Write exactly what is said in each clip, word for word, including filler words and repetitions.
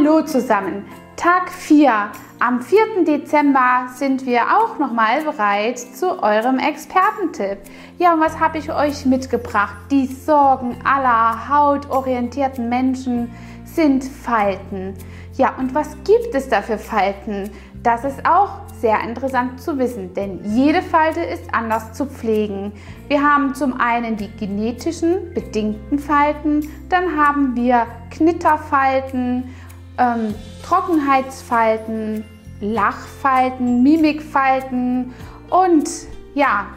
Hallo zusammen, Tag vier. Am vierten Dezember sind wir auch nochmal bereit zu eurem Expertentipp. Ja, und was habe ich euch mitgebracht? Die Sorgen aller hautorientierten Menschen sind Falten. Ja, und was gibt es da für Falten? Das ist auch sehr interessant zu wissen, denn jede Falte ist anders zu pflegen. Wir haben zum einen die genetischen, bedingten Falten, dann haben wir Knitterfalten, ähm, Trockenheitsfalten, Lachfalten, Mimikfalten und ja,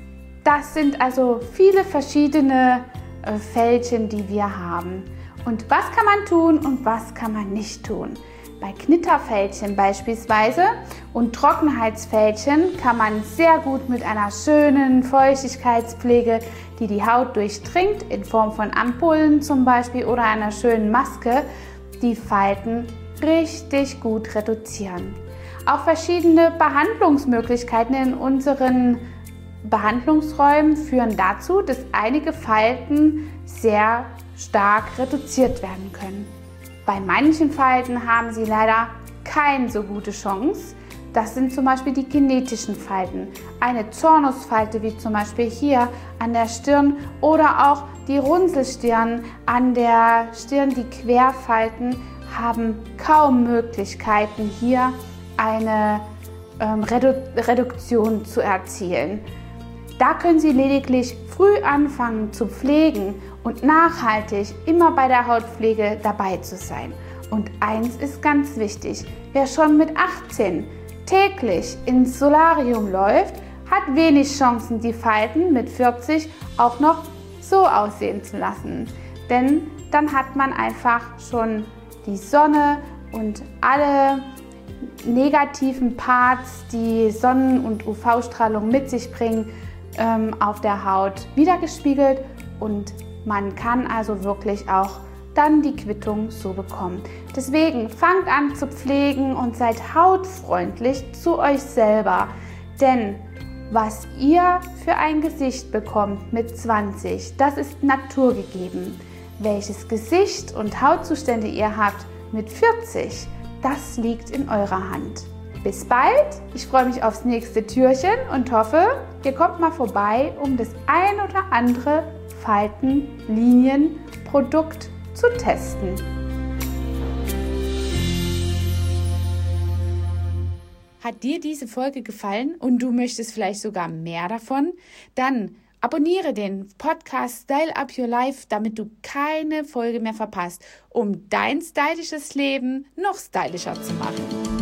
das sind also viele verschiedene äh, Fältchen, die wir haben. Und was kann man tun und was kann man nicht tun? Bei Knitterfältchen beispielsweise und Trockenheitsfältchen kann man sehr gut mit einer schönen Feuchtigkeitspflege, die die Haut durchdringt, in Form von Ampullen zum Beispiel oder einer schönen Maske, die Falten richtig gut reduzieren. Auch verschiedene Behandlungsmöglichkeiten in unseren Behandlungsräumen führen dazu, dass einige Falten sehr stark reduziert werden können. Bei manchen Falten haben sie leider keine so gute Chance. Das sind zum Beispiel die genetischen Falten. Eine Zornusfalte wie zum Beispiel hier an der Stirn oder auch die Runzelstirn an der Stirn, die Querfalten, haben kaum Möglichkeiten, hier eine ähm, Redu Reduktion zu erzielen. Da können Sie lediglich früh anfangen zu pflegen und nachhaltig immer bei der Hautpflege dabei zu sein. Und eins ist ganz wichtig, wer schon mit achtzehn täglich ins Solarium läuft, hat wenig Chancen, die Falten mit vierzig auch noch so aussehen zu lassen. Denn dann hat man einfach schon die Sonne und alle negativen Parts, die Sonnen- und U V-Strahlung mit sich bringen, ähm, auf der Haut wiedergespiegelt und man kann also wirklich auch dann die Quittung so bekommen. Deswegen fangt an zu pflegen und seid hautfreundlich zu euch selber. Denn was ihr für ein Gesicht bekommt mit zwanzig, das ist naturgegeben. Welches Gesicht und Hautzustände ihr habt mit vierzig, das liegt in eurer Hand. Bis bald, ich freue mich aufs nächste Türchen und hoffe, ihr kommt mal vorbei, um das ein oder andere Falten-Linien-Produkt zu testen. Hat dir diese Folge gefallen und du möchtest vielleicht sogar mehr davon? Dann abonniere den Podcast Style Up Your Life, damit du keine Folge mehr verpasst, um dein stylisches Leben noch stylischer zu machen.